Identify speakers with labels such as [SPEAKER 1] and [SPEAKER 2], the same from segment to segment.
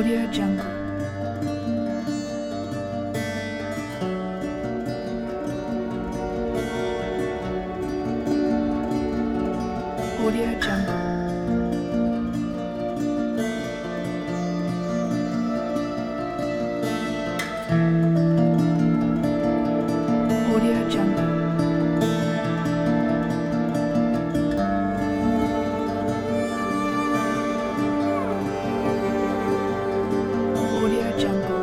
[SPEAKER 1] Audio Jungle. Audio Jungle. Audio Jungle. Audio Jungle.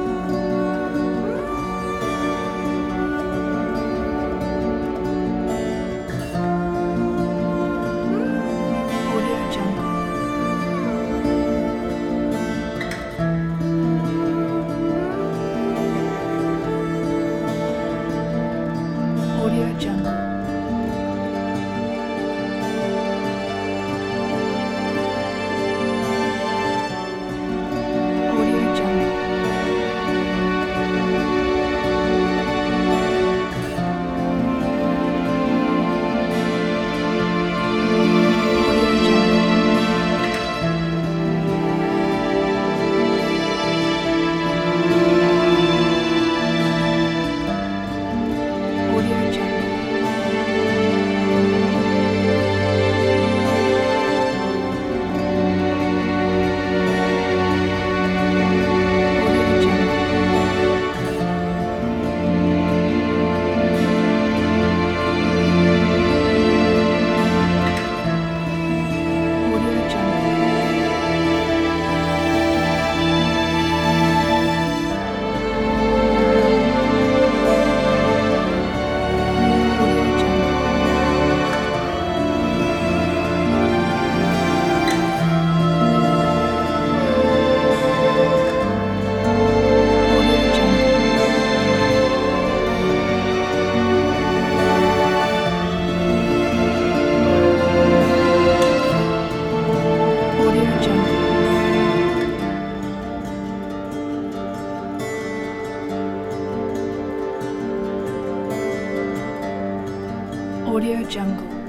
[SPEAKER 1] Audio Jungle. Audio Jungle. Audio Jungle. Audio Jungle. Audio Jungle. Audio Jungle. Audio Jungle. Audio Jungle. Audio Jungle. Audio Jungle.